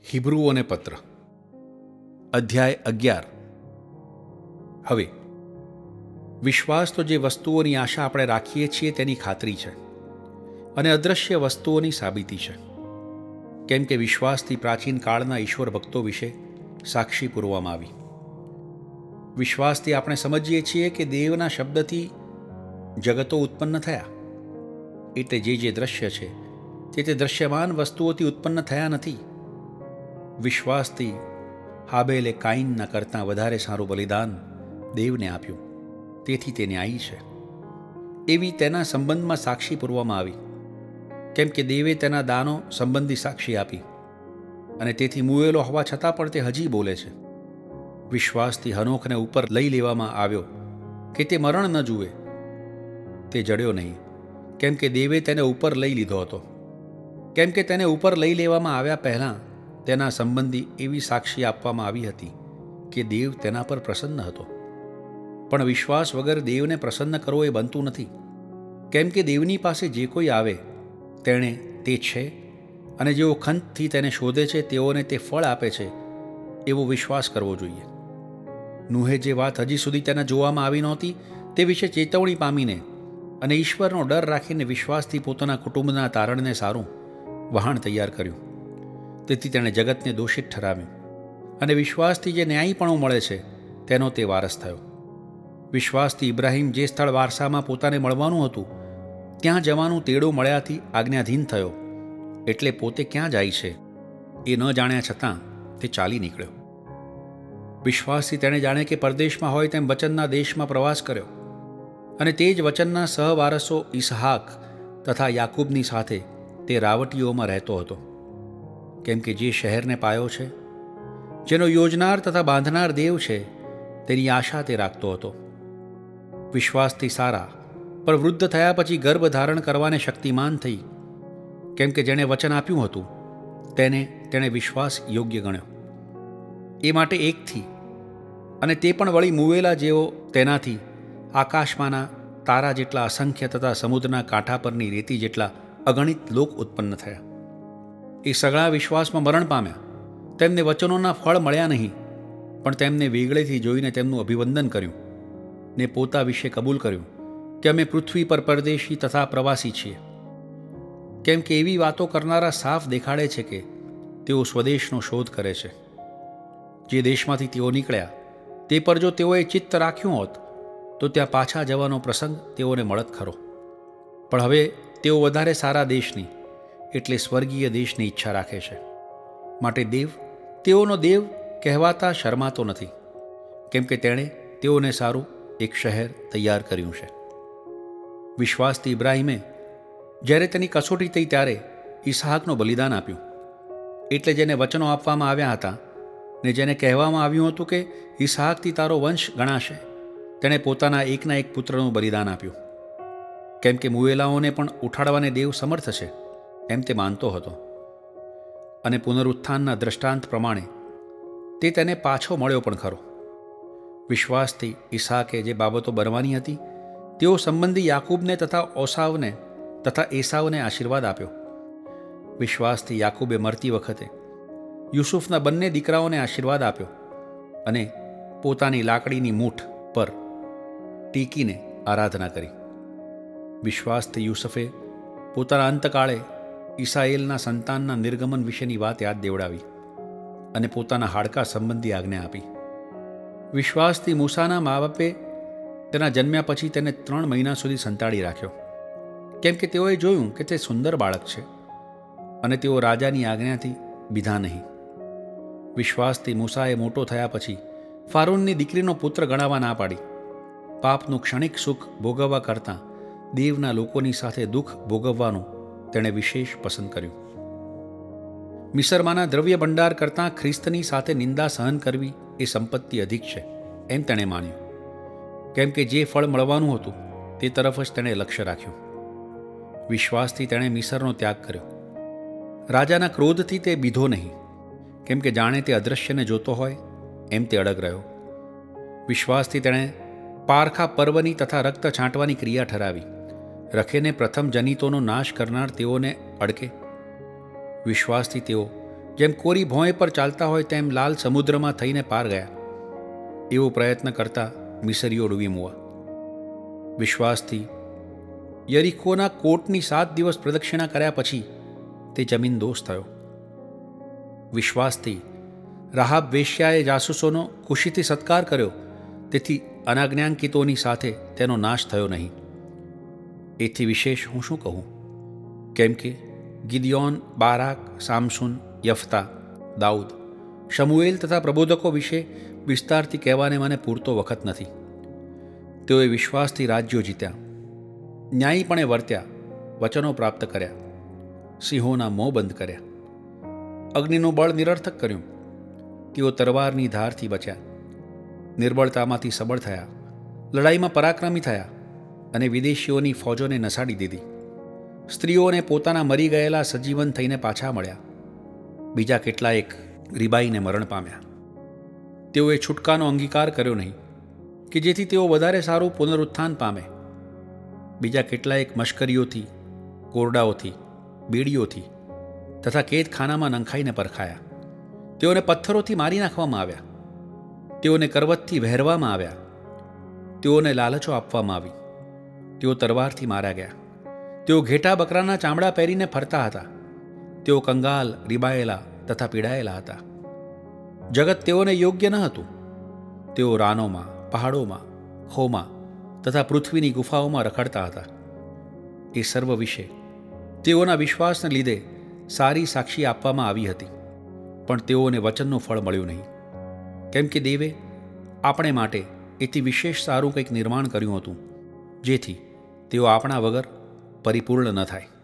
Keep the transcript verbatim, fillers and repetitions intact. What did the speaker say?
હિબ્રુઓને પત્ર અધ્યાય અગિયાર. હવે વિશ્વાસ તો જે વસ્તુઓની આશા આપણે રાખીએ છીએ તેની ખાતરી છે અને અદૃશ્ય વસ્તુઓની સાબિતી છે, કેમ કે વિશ્વાસથી પ્રાચીન કાળના ઈશ્વર ભક્તો વિશે સાક્ષી પૂરવામાં આવી. વિશ્વાસથી આપણે સમજીએ છીએ કે દેવના શબ્દથી જગતો ઉત્પન્ન થયા, એટલે જે જે દ્રશ્ય છે તે તે દ્રશ્યમાન વસ્તુઓથી ઉત્પન્ન થયા નથી. વિશ્વાસથી હાબેલે કાઈનના કરતાં વધારે સારું બલિદાન દેવને આપ્યું, તેથી તે ન્યાયી છે એવી તેના સંબંધમાં સાક્ષી પૂરવામાં આવી, કેમ કે દેવે તેના દાનો સંબંધી સાક્ષી આપી, અને તેથી મુએલો હોવા છતાં પણ તે હજી બોલે છે. વિશ્વાસથી હનોખને ઉપર લઈ લેવામાં આવ્યો કે તે મરણ ન જુએ. તે જડ્યો નહીં, કેમ કે દેવે તેને ઉપર લઈ લીધો હતો. કેમ કે તેને ઉપર લઈ લેવામાં આવ્યા પહેલાં તેના સંબંધી એવી સાક્ષી આપવામાં આવી હતી કે દેવ તેના પર પ્રસન્ન હતો. પણ વિશ્વાસ વગર દેવને પ્રસન્ન કરવો એ બનતું નથી, કેમ કે દેવની પાસે જે કોઈ આવે તેણે તે છે, અને જેઓ ખંતથી તેને શોધે છે તેઓને તે ફળ આપે છે એવો વિશ્વાસ કરવો જોઈએ. નૂહે જે વાત હજી સુધી તેને જોવામાં આવી નહોતી તે વિશે ચેતવણી પામીને અને ઈશ્વરનો ડર રાખીને વિશ્વાસથી પોતાના કુટુંબના તારણને સારું વહાણ તૈયાર કર્યું. તેથી તેણે જગતને દોષિત ઠરાવ્યું, અને વિશ્વાસથી જે ન્યાયીપણું મળે છે તેનો તે વારસ થયો. વિશ્વાસથી ઇબ્રાહિમ જે સ્થળ વારસામાં પોતાને મળવાનું હતું ત્યાં જવાનું તેડો મળ્યાથી આજ્ઞાધીન થયો, એટલે પોતે ક્યાં જાય છે એ ન જાણ્યા છતાં તે ચાલી નીકળ્યો. વિશ્વાસથી તેણે જાણે કે પરદેશમાં હોય તેમ વચનના દેશમાં પ્રવાસ કર્યો, અને તે જ વચનના સહવારસો ઈસહાક તથા યાકૂબની સાથે તે રાવટીઓમાં રહેતો હતો, કેમ કે જે શહેરને પાયો છે, જેનો યોજનાર તથા બાંધનાર દેવ છે, તેની આશા તે રાખતો હતો. વિશ્વાસથી સારા પણ વૃદ્ધ થયા પછી ગર્ભ ધારણ કરવાને શક્તિમાન થઈ, કેમ કે જેણે વચન આપ્યું હતું તેને તેણે વિશ્વાસ યોગ્ય ગણ્યો. એ માટે એકથી, અને તે પણ વળી મુવેલા જેઓ તેનાથી આકાશમાંના તારા જેટલા અસંખ્ય તથા સમુદ્રના કાંઠા પરની રેતી જેટલા અગણિત લોક ઉત્પન્ન થયા. એ સગળા વિશ્વાસમાં મરણ પામ્યા. તેમને વચનોના ફળ મળ્યા નહીં, પણ તેમને વેગળેથી જોઈને તેમનું અભિવંદન કર્યું ને પોતા વિશે કબૂલ કર્યું કે અમે પૃથ્વી પર પરદેશી તથા પ્રવાસી છીએ. કેમ કે એવી વાતો કરનારા સાફ દેખાડે છે કે તેઓ સ્વદેશનો શોધ કરે છે. જે દેશમાંથી તેઓ નીકળ્યા તે પર જો તેઓએ ચિત્ત રાખ્યું હોત તો ત્યાં પાછા જવાનો પ્રસંગ તેઓને મળત ખરો. પણ હવે તેઓ વધારે સારા દેશની એટલે સ્વર્ગીય દેશની ઈચ્છા રાખે છે. માટે દેવ તેઓનો દેવ કહેવાતા શરમાતો નથી, કેમ કે તેણે તેઓને સારું એક શહેર તૈયાર કર્યું છે. વિશ્વાસથી ઇબ્રાહિમે જ્યારે તેની કસોટી થઈ ત્યારે ઈસહાકનું બલિદાન આપ્યું. એટલે જેને વચનો આપવામાં આવ્યા હતા ને જેને કહેવામાં આવ્યું હતું કે ઈસહાકથી તારો વંશ ગણાશે, તેણે પોતાના એકના એક પુત્રનું બલિદાન આપ્યું. કેમ કે મુવેલાઓને પણ ઉઠાડવાને દેવ સમર્થ છે એમ તે માનતો હતો, અને પુનરુત્થાનના દ્રષ્ટાંત પ્રમાણે તે તેને પાછો મળ્યો પણ ખરો. વિશ્વાસથી ઈસાકે જે બાબતો બનવાની હતી તેઓ સંબંધી યાકૂબને તથા ઓસાવને તથા એસાવને આશીર્વાદ આપ્યો. વિશ્વાસથી યાકૂબે મરતી વખતે યુસુફના બંને દીકરાઓને આશીર્વાદ આપ્યો, અને પોતાની લાકડીની મૂઠ પર ટીકીને આરાધના કરી. વિશ્વાસથી યુસુફે પોતાના અંતકાળે ઈસાએલના સંતાનના નિર્ગમન વિશેની વાત યાદ દેવડાવી અને પોતાના હાડકા સંબંધી આજ્ઞા આપી. વિશ્વાસથી મૂસાના મા બાપે તેના જન્મ્યા પછી તેને ત્રણ મહિના સુધી સંતાડી રાખ્યો, કેમ કે તેઓએ જોયું કે તે સુંદર બાળક છે, અને તેઓ રાજાની આજ્ઞાથી બીધા નહીં. વિશ્વાસથી મૂસાએ મોટો થયા પછી ફારૂનની દીકરીનો પુત્ર ગણાવવા ના પાડી. પાપનું ક્ષણિક સુખ ભોગવવા કરતાં દેવના લોકોની સાથે દુઃખ ભોગવવાનું તેણે વિશેષ પસંદ કર્યું. મિસરમાંના દ્રવ્ય ભંડાર કરતાં ખ્રિસ્તની સાથે નિંદા સહન કરવી એ સંપત્તિ અધિક છે એમ તેણે માન્યું, કેમ કે જે ફળ મળવાનું હતું તે તરફ જ તેણે લક્ષ્ય રાખ્યું. વિશ્વાસથી તેણે મિસરનો ત્યાગ કર્યો. રાજાના ક્રોધથી તે બીધો નહીં, કેમ કે જાણે તે અદૃશ્યને જોતો હોય એમ તે અડગ રહ્યો. વિશ્વાસથી તેણે પારખા પર્વની તથા રક્ત છાંટવાની ક્રિયા ઠરાવી. રખેને પ્રથમ જનિતોનો નાશ કરનાર તેઓને અડકે. વિશ્વાસથી તેઓ જેમ કોરી ભોંય પર ચાલતા હોય તેમ લાલ સમુદ્રમાં થઈને પાર ગયા, એવો પ્રયત્ન કરતા મિસરીઓ ડૂબી મુવા. વિશ્વાસથી યરીખોના કોટની સાત દિવસ પ્રદક્ષિણા કર્યા પછી તે જમીન દોષ થયો. વિશ્વાસથી રાહાબ વેશ્યાએ જાસૂસોનો ખુશીથી સત્કાર કર્યો, તેથી અનાજ્ઞાંકિતોની સાથે તેનો નાશ થયો નહીં. એથી વિશેષ હું શું કહું? કેમ કે ગિદિયોન, બારાક, સામસુન, યફતા, દાઉદ, શમુએલ તથા પ્રબોધકો વિશે વિસ્તારથી કહેવાને મને પૂરતો વખત નથી. તેઓએ વિશ્વાસથી રાજ્યો જીત્યા, ન્યાયીપણે વર્ત્યા, વચનો પ્રાપ્ત કર્યા, સિંહોના મોં બંધ કર્યા, અગ્નિનું બળ નિરર્થક કર્યું. તેઓ તરવારની ધારથી બચ્યા, નિર્બળતામાંથી સબળ થયા, લડાઈમાં પરાક્રમી થયા અને વિદેશીઓની ફૌજોને નસાડી દીધી. સ્ત્રીઓને પોતાના મરી ગયેલા સજીવન થઈને પાછા મળ્યા. બીજા કેટલાયક રીબાઈને મરણ પામ્યા. તેઓએ છૂટકાનો અંગીકાર કર્યો નહીં કે જેથી તેઓ વધારે સારું પુનરુત્થાન પામે. બીજા કેટલાયક મશ્કરીઓથી, કોરડાઓથી, બેડીઓથી તથા કેદખાનામાં નંખાઈને પરખાયા. તેઓને પથ્થરોથી મારી નાખવામાં આવ્યા, તેઓને કરવતથી વહેરવામાં આવ્યા, તેઓને લાલચો આપવામાં આવી, તેઓ તરવારથી માર્યા ગયા. તેઓ ઘેટા બકરાના ચામડા પહેરીને ફરતા હતા. તેઓ કંગાલ, રીબાયેલા તથા પીડાયેલા હતા. જગત તેઓને યોગ્ય ન હતું. તેઓ રાનોમાં, પહાડોમાં, ખોમાં તથા પૃથ્વીની ગુફાઓમાં રખડતા હતા. એ સર્વ વિશે તેઓના વિશ્વાસને લીધે સારી સાક્ષી આપવામાં આવી હતી, પણ તેઓને વચનનું ફળ મળ્યું નહીં. કેમ કે દેવે આપણે માટે એથી વિશેષ સારું કંઈક નિર્માણ કર્યું હતું, જેથી તેઓ આપણા વગર પરિપૂર્ણ ન થાય.